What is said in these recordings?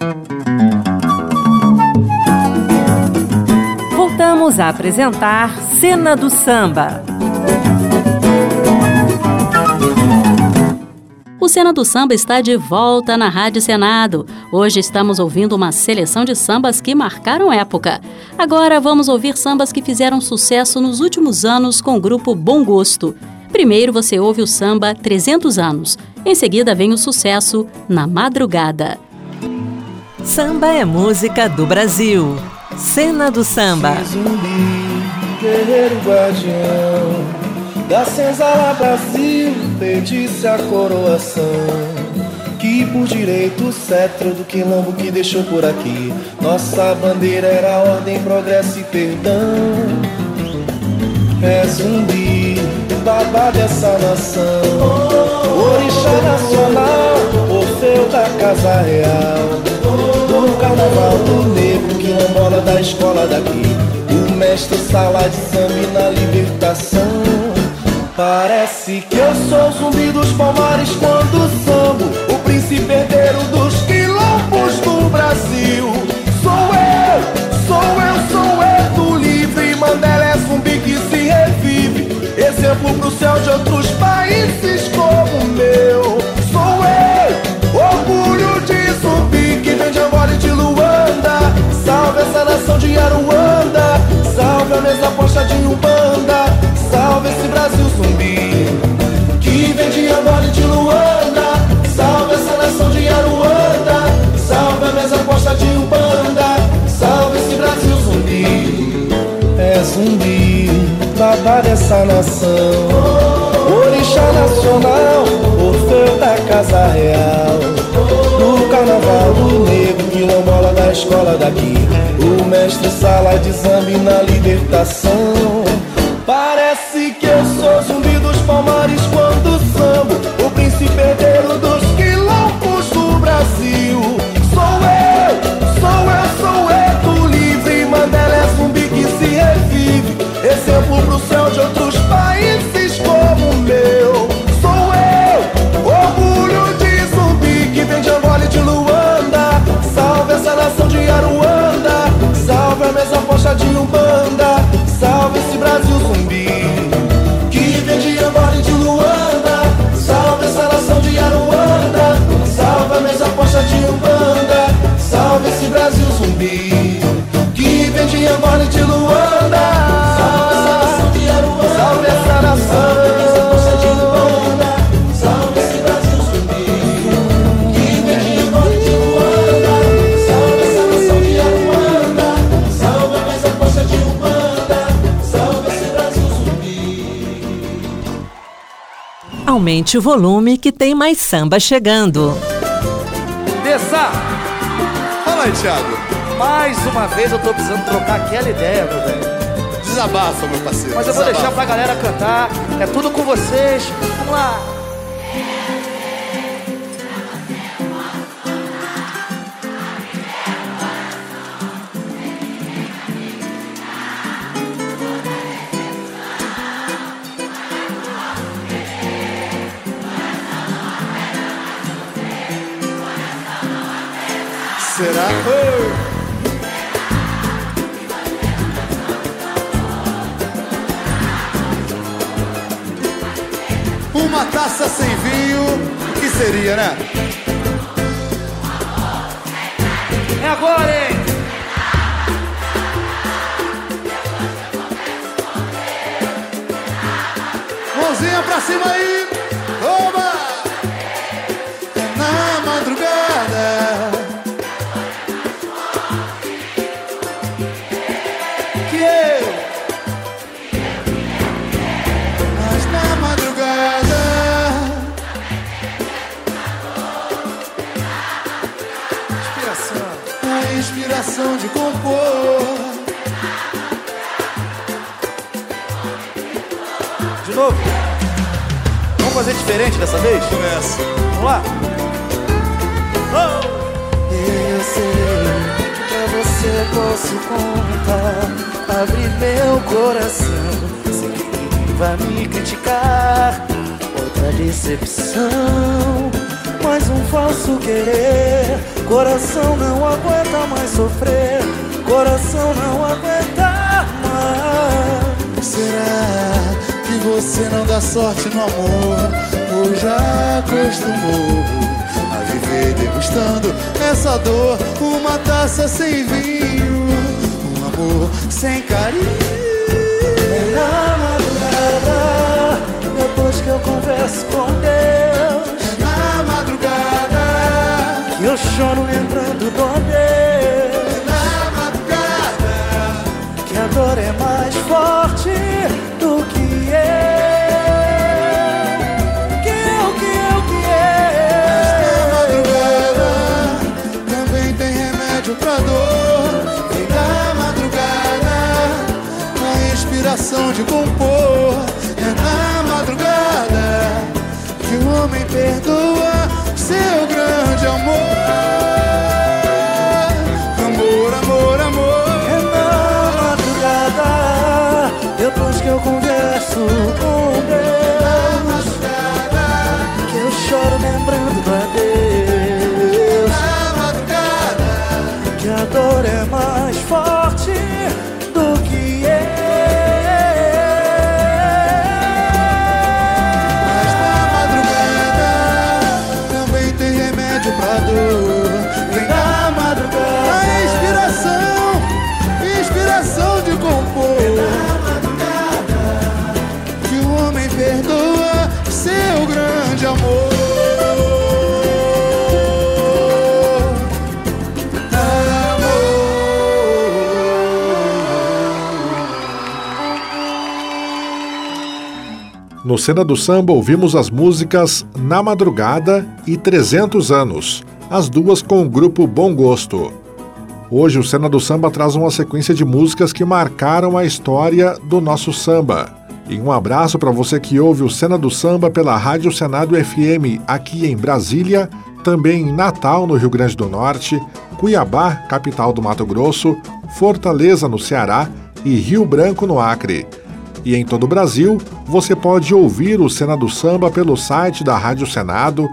Voltamos a apresentar Cena do Samba. O Cena do Samba está de volta na Rádio Senado. Hoje estamos ouvindo uma seleção de sambas que marcaram época. Agora vamos ouvir sambas que fizeram sucesso nos últimos anos com o grupo Bom Gosto. Primeiro você ouve o samba 300 anos. Em seguida vem o sucesso Na Madrugada. Samba é música do Brasil. Cena do Samba. Zumbi, guerreiro guardião da senzala Brasil, petisse a coroação, que por direito o cetro do quilombo que deixou por aqui. Nossa bandeira era ordem, progresso e perdão. É Zumbi, babá dessa nação, orixá nacional, Orfeu da Casa Real, do carnaval do negro, quilombola da escola daqui, o mestre sala de samba e na libertação. Parece que eu sou Zumbi dos Palmares quando sambo, o príncipe herdeiro dos quilombos do Brasil. Sou eu do livre, Mandela é Zumbi que se revive, exemplo pro céu de outros países como o meu. Sou eu, orgulho de Zumbi, que vem de Angola e de Luanda. Salve essa nação de Aruanda, salve a mesa posta de Umbanda, salve esse Brasil Zumbi, que vem de Angola e de Luanda. Salve essa nação de Aruanda, salve a mesa posta de Umbanda, salve esse Brasil Zumbi. É Zumbi, babá dessa nação, orixá nacional, Orfeu da Casa Real, do carnaval do negro, quilombola da escola daqui, o mestre sala de samba e na libertação. Parece que eu sou Zumbi dos Palmares quando sambo, o príncipe herdeiro dos quilombos do Brasil. Sou eu do livre, Mandela é Zumbi que se revive, exemplo pro céu de outros países como o meu. Sou eu, orgulho de Zumbi, que vem de Angola e de Luanda. Salve essa nação de Aruanda, salve a mesa posta de Umbanda, salve esse Brasil Zumbi, que vem de Angola e de Luanda. Salve essa nação de Aruanda, salve a mesa posta de Umbanda, salve esse Brasil Zumbi, que vem de Angola e de Luanda. Salve essa nação de Aruanda, salve essa nação, salve a mesa posta de Umbanda, salve esse Brasil Zumbi, que vem de Angola e de Luanda. Salve essa nação de Aruanda, salve a mesa posta de Umbanda, salve esse Brasil Zumbi. Aumente o volume que tem mais samba chegando. Desça! Fala aí, Thiago. Mais uma vez eu tô precisando trocar aquela ideia, meu velho. Desabafa, meu parceiro. Mas eu vou deixar pra galera cantar. É tudo com vocês. Vamos lá. Será? Uma taça sem vinho, o que seria, né? É agora, hein? Mãozinha pra cima aí. Oba! Na madrugada que eu, mas na madrugada a inspiração de compor. De novo. Vamos fazer diferente dessa vez? Começa. Vamos lá. Eu sei que pra você posso contar, abrir meu coração, sei que vai me criticar. Outra decepção, mais um falso querer. Coração não aguenta mais sofrer, coração não aguenta mais. Será que você não dá sorte no amor, ou já acostumou a viver degustando essa dor? Uma taça sem vinho, um amor sem carinho. É na madrugada, depois que eu converso com Deus. É na madrugada que eu choro lembrando do adeus. É na madrugada que a dor é mais forte do que eu. Na madrugada também tem remédio pra dor. Vem na madrugada a inspiração de compor. É na madrugada que o homem perdoa seu grande amor. Amor, amor, amor. É na madrugada, depois que eu converso com Deus, que eu choro lembrando do adeus. Na madrugada que a dor é mais forte do que eu. Mas na madrugada também tem remédio pra dor. Vem na madrugada a inspiração de compor. Na madrugada que o homem perdoa seu grande amor. No Cena do Samba ouvimos as músicas Na Madrugada e 300 Anos, as duas com o grupo Bom Gosto. Hoje o Cena do Samba traz uma sequência de músicas que marcaram a história do nosso samba. E um abraço para você que ouve o Cena do Samba pela Rádio Senado FM aqui em Brasília, também em Natal, no Rio Grande do Norte, Cuiabá, capital do Mato Grosso, Fortaleza, no Ceará e Rio Branco, no Acre. E em todo o Brasil, você pode ouvir o Cena do Samba pelo site da Rádio Senado,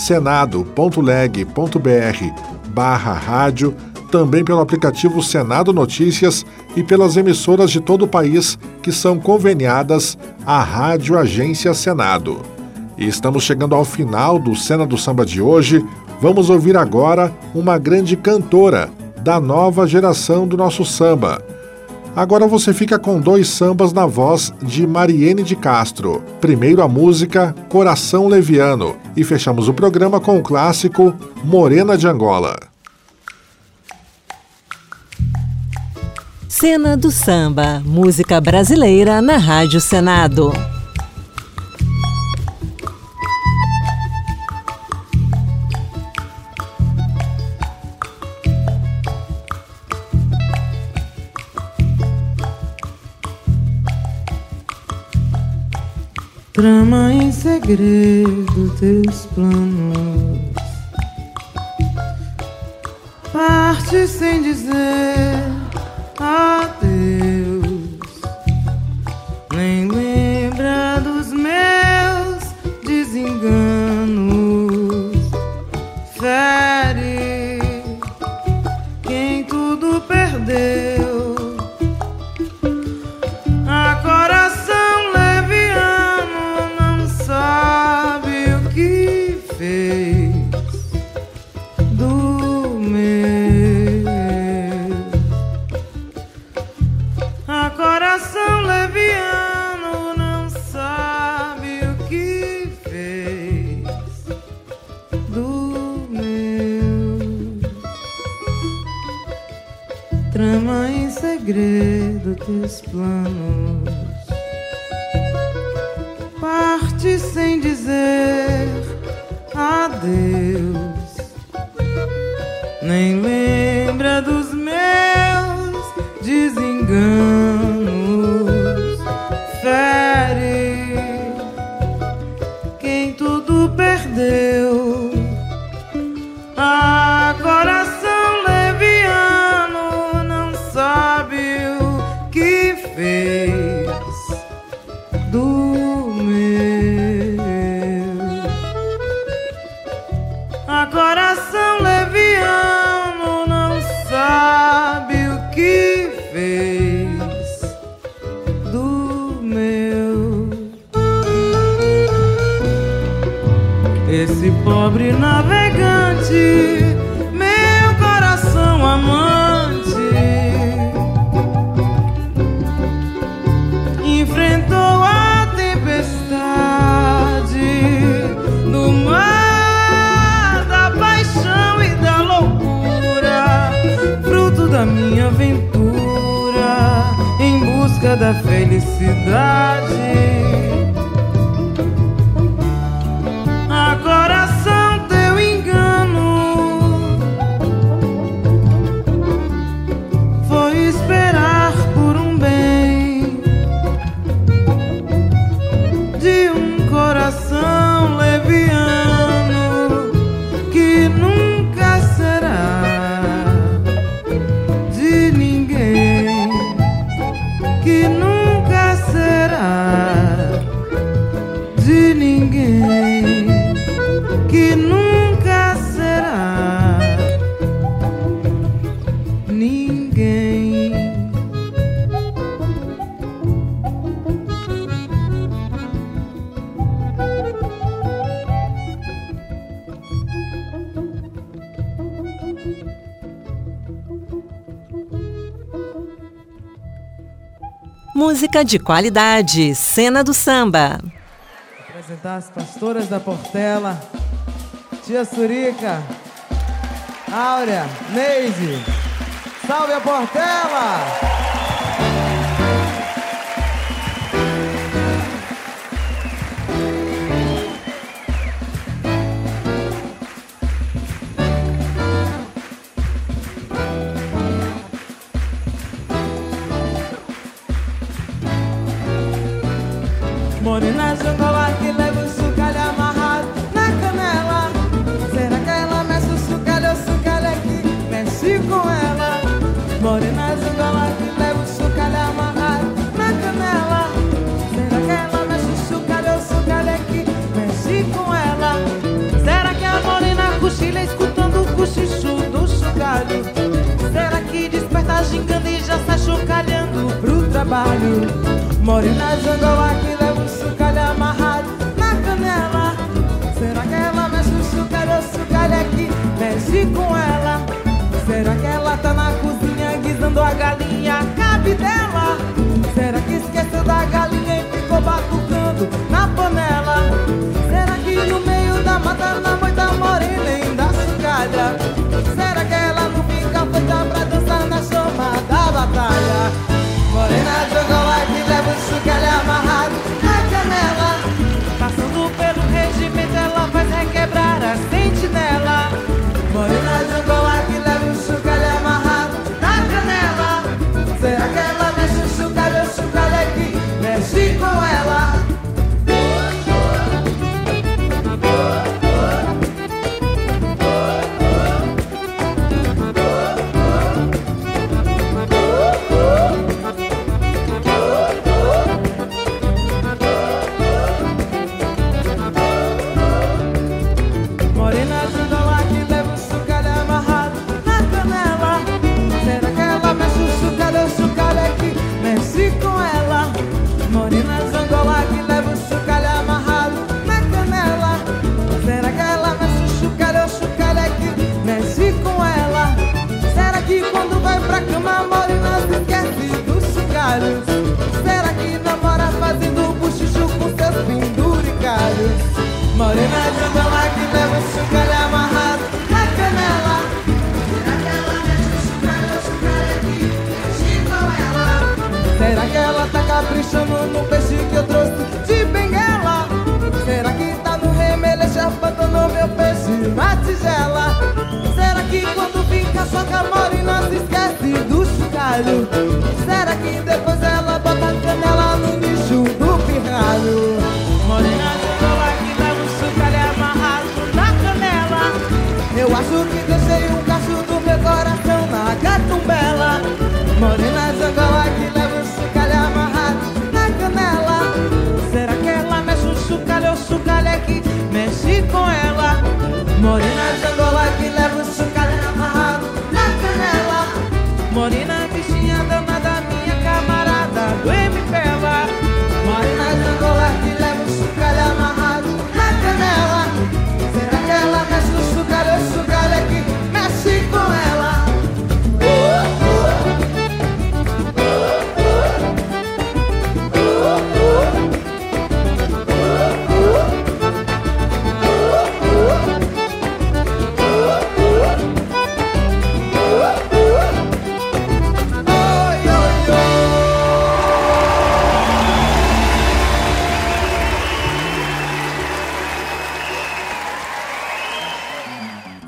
senado.leg.br/rádio, também pelo aplicativo Senado Notícias e pelas emissoras de todo o país que são conveniadas à Rádio Agência Senado. E estamos chegando ao final do Cena do Samba de hoje. Vamos ouvir agora uma grande cantora da nova geração do nosso samba. Agora você fica com dois sambas na voz de Mariene de Castro. Primeiro a música Coração Leviano e fechamos o programa com o clássico Morena de Angola. Cena do Samba, música brasileira na Rádio Senado. Trama em segredo teus planos, parte sem dizer adeus, nem lembra dos meus desenganos, fere quem tudo perdeu. A coração leviano não sabe o que fez do meu. A coração leviano não sabe o que fez do meu. Trama em segredo teus planos, parte sem dizer adeus, nem lembra dos meus desenganos, fere quem tudo perdeu. A coração leviano não sabe o que fez do meu. busca da felicidade. A coração teu engano foi esperar por um bem de um coração leviano que nunca será de ninguém, que nunca será de ninguém, que nunca será ninguém. Música de qualidade, Cena do Samba. Apresentar as pastoras da Portela, Tia Surica, Áurea, Neide. Salve a Portela! Morena Jangola que leva o sucalho amarrado na canela. Será que ela mexe o sucalho ou o sucalho aqui mexe com ela? Morena Jangola que leva o sucalho amarrado na canela. Será que ela mexe o sucalho ou o sucalho aqui mexe com ela? Será que a morena cochila escutando o cochicho do sucalho? Será que desperta gingando e já sai chocalhando pro trabalho? Morena Jangola que leva o sucalho amarrado na canela. Será que ela mexe o sucalho ou o sucalho aqui mexe com ela? Será que ela tá na cozinha guisando a galinha cabe dela? Será que esqueceu da galinha e ficou batucando na panela? Será que no meio da mata na moita morena ainda sucalha? Será que ela não fica feita pra dançar na chama da batalha? Morena Jangola que leva o sucalho amarrado na canela. Passando pelo regimento ela faz requebrar a sentinela. Morena Jangola que leva o sucalho amarrado na canela. Será que ela mexe o sucalho aqui mexe com ela? Será que namora fazendo buchicho com seus penduricalhos? Morena Jangola que leva o sucalho amarrado na canela. Será que ela mexe o sucalho aqui mexe com ela? Será que ela tá caprichando no peixe que eu trouxe de Benguela? Será que tá no remeleixo abandonando meu peixe na tigela? Será que quando fica só com a morena se esquece do sucalho? Será que depois ela bota a canela no nicho do pirralho? Morena Jangola que leva o sucalho amarrado na canela. Eu acho que deixei um cacho do meu coração na gatumbela. Morena Jangola que leva o sucalho amarrado na canela. Será que ela mexe o sucalho ou o sucalho aqui mexe com ela? Morena Jangola que leva o sucalho amarrado na canela. Morena bichinha danada, minha camarada do MPLA. Morena Jangola que leva o sucalho amarrado na canela. Será que ela mexe o sucalho aqui mexe com ela?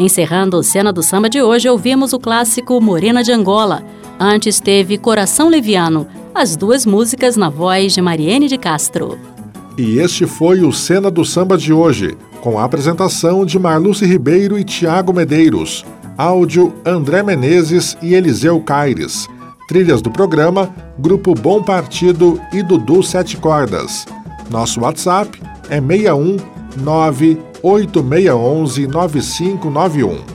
Encerrando o Cena do Samba de hoje, ouvimos o clássico Morena de Angola. Antes teve Coração Leviano, as duas músicas na voz de Mariene de Castro. E este foi o Cena do Samba de hoje, com a apresentação de Marluce Ribeiro e Tiago Medeiros. Áudio André Menezes e Eliseu Caires. Trilhas do programa, Grupo Bom Partido e Dudu Sete Cordas. Nosso WhatsApp é 61 98611 9591.